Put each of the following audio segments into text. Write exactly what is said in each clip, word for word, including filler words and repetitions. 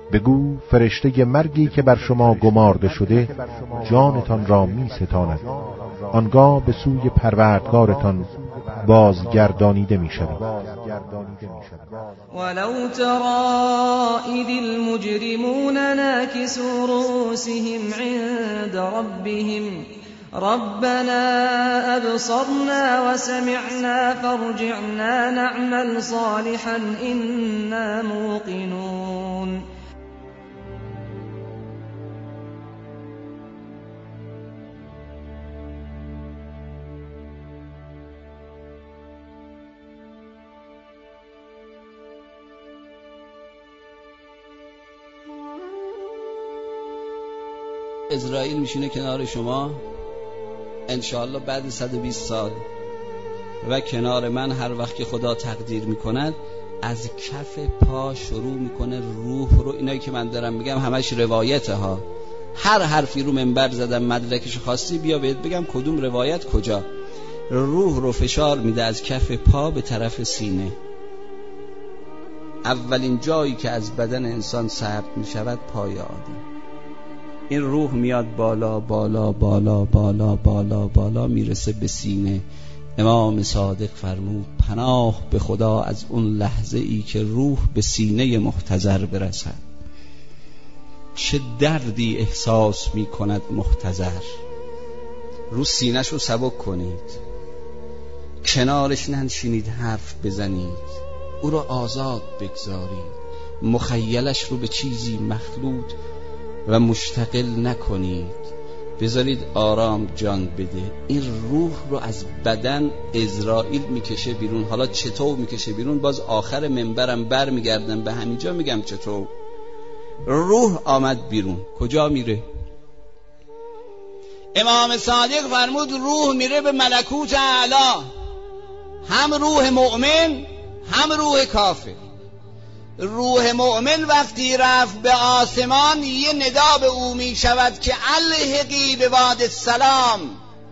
بگو فرشته مرگی که بر شما گمارده شده جانتان را می ستاند، آنگاه به سوی پروردگارتان بازگردانیده می شود. ولو ترى إذ المجرمون ناكسوا رؤوسهم عند ربهم ربنا أبصرنا وسمعنا فارجعنا نعمل صالحا إنا موقنون. اسرائیل میشینه کنار شما انشاءالله بعد صد و بیست سال و کنار من هر وقت که خدا تقدیر میکند از کف پا شروع میکنه روح رو. اینایی که من دارم میگم همش روایته ها، هر حرفی رو منبر زدم مدرکش خواستی بیا بهت بگم کدوم روایت کجا. روح رو فشار میده از کف پا به طرف سینه. اولین جایی که از بدن انسان ثبت میشود پای آدم. این روح میاد بالا بالا بالا بالا بالا بالا میرسه به سینه. امام صادق فرمود پناه به خدا از اون لحظه ای که روح به سینه محتضر برسد. چه دردی احساس میکند محتضر. رو سینه‌ش رو سبک کنید، کنارش ننشینید حرف بزنید، او رو آزاد بگذارید، مخیلش رو به چیزی مخلوط و مشتغل نکنید، بذارید آرام جان بده. این روح رو از بدن اسرائیل میکشه بیرون. حالا چطور میکشه بیرون؟ باز آخر منبرم بر میگردم به همینجا میگم چطور. روح آمد بیرون، کجا میره؟ امام صادق فرمود روح میره به ملکوت اعلی، هم روح مؤمن هم روح کافر. روح مؤمن وقتی رفت به آسمان یه ندا به او می شود که الحقی به واد السلام.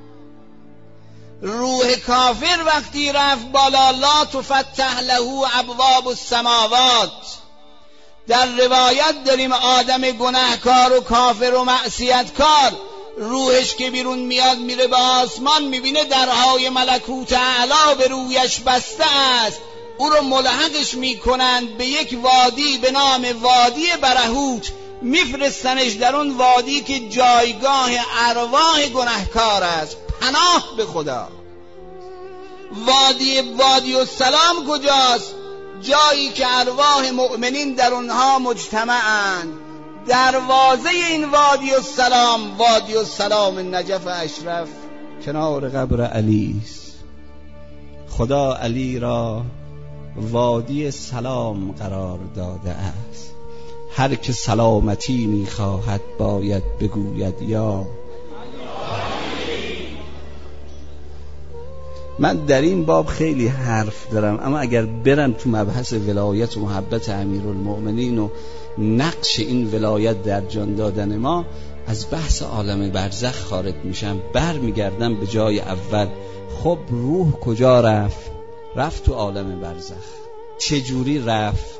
روح کافر وقتی رفت بالا لا تفتح له ابواب السماوات. در روایت داریم آدم گناهکار و کافر و معصیتکار روحش که بیرون میاد میره به آسمان، میبینه درهای ملکوت اعلی به رویش بسته است. او رو ملحقش میکنند به یک وادی به نام وادی برهوت، میفرستنش در اون وادی که جایگاه ارواح گناهکار است. پناه به خدا. وادی وادی السلام کجاست؟ جایی که ارواح مؤمنین در اونها مجتمعند. دروازه این وادی السلام وادی السلام نجف اشرف کنار قبر علی است. خدا علی را وادی سلام قرار داده است. هر که سلامتی میخواهد باید بگوید یا. من در این باب خیلی حرف دارم، اما اگر برم تو مبحث ولایت و محبت امیرالمؤمنین و نقش این ولایت در جان دادن ما، از بحث عالم برزخ خارج میشم. بر میگردم به جای اول. خب روح کجا رفت؟ رفت تو عالم برزخ. چجوری رفت؟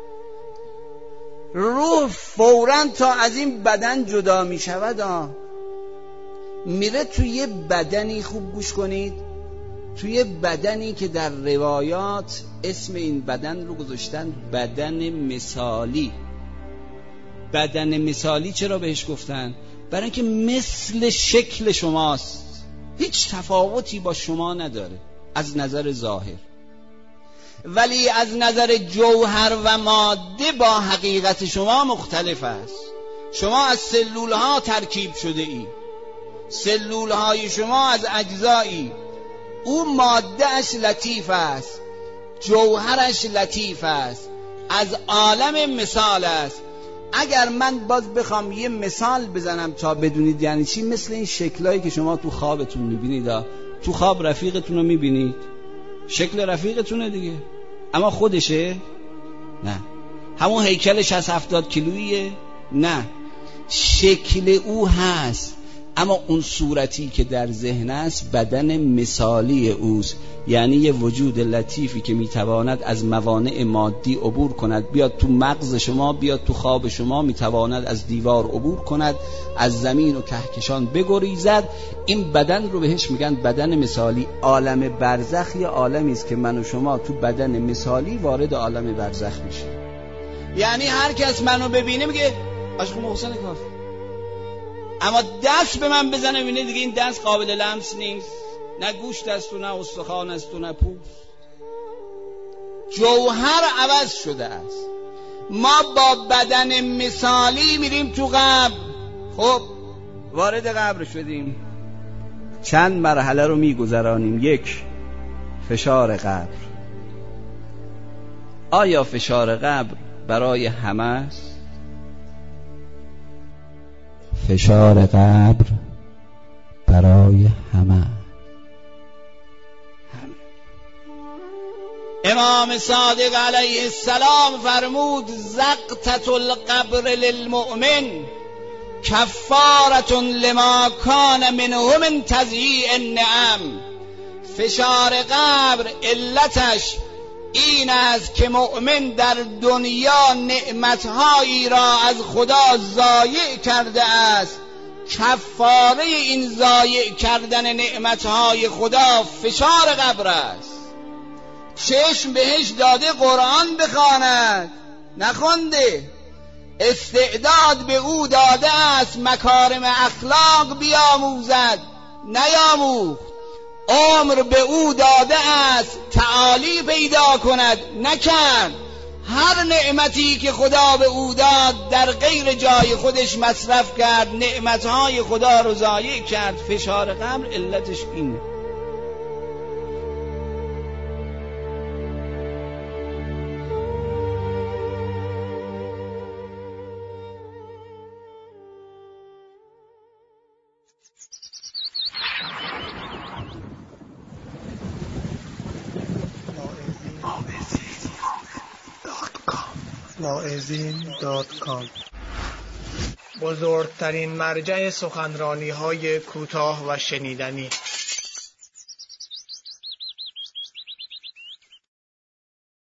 روح فوراً تا از این بدن جدا می شود آه. میره توی بدنی، خوب گوش کنید، توی بدنی که در روایات اسم این بدن رو گذاشتن بدن مثالی. بدن مثالی چرا بهش گفتن؟ برای اینکه مثل شکل شماست، هیچ تفاوتی با شما نداره از نظر ظاهر، ولی از نظر جوهر و ماده با حقیقت شما مختلف است. شما از سلول ها ترکیب شده ای، سلول های شما از اجزایی. او ماده اش لطیف است، جوهرش لطیف است، از عالم مثال است. اگر من باز بخوام یه مثال بزنم تا بدونید یعنی چی، مثل این شکلایی که شما تو خوابتون میبینید. تو خواب رفیقتون رو میبینید، شکل رفیقتونه دیگه، اما خودشه؟ نه. همون هیکل شصت هفتاد کیلویه؟ نه. شکل او هست، اما اون صورتی که در ذهن است بدن مثالی اوست، یعنی یه وجود لطیفی که میتواند از موانع مادی عبور کند، بیاد تو مغز شما، بیاد تو خواب شما، میتواند از دیوار عبور کند، از زمین و کهکشان بگریزد. این بدن رو بهش میگن بدن مثالی. عالم برزخ یه عالمی است که من و شما تو بدن مثالی وارد عالم برزخ میشه. یعنی هر کس منو ببینه میگه عاشق محسن کاف، اما دست به من بزنه ببینه دیگه این دست قابل لمس نیست، نه گوشت است و نه استخوان است و نه پوست، جوهر عوض شده است. ما با بدن مثالی میریم تو قبر. خب وارد قبر شدیم، چند مرحله رو میگذرانیم. یک، فشار قبر. آیا فشار قبر برای همه است؟ فشار قبر برای همه. امام صادق علیه السلام فرمود زقطة القبر للمؤمن کفارة لما کان منه من تضییع النعم. فشار قبر علتش این است که مؤمن در دنیا نعمتهایی را از خدا ضایع کرده است. کفاره این ضایع کردن نعمتهای خدا فشار قبر است. چشم بهش داده قرآن بخواند، نخونده. استعداد به او داده است مکارم اخلاق بیاموزد، نیاموخت. عمر به او داده است تعالی پیدا کند، نکرد. هر نعمتی که خدا به او داد در غیر جای خودش مصرف کرد، نعمتهای خدا رو ضایع کرد. فشار قبر علتش اینه. واعظین دات کام بزرگترین مرجع سخنرانی های کوتاه و شنیدنی.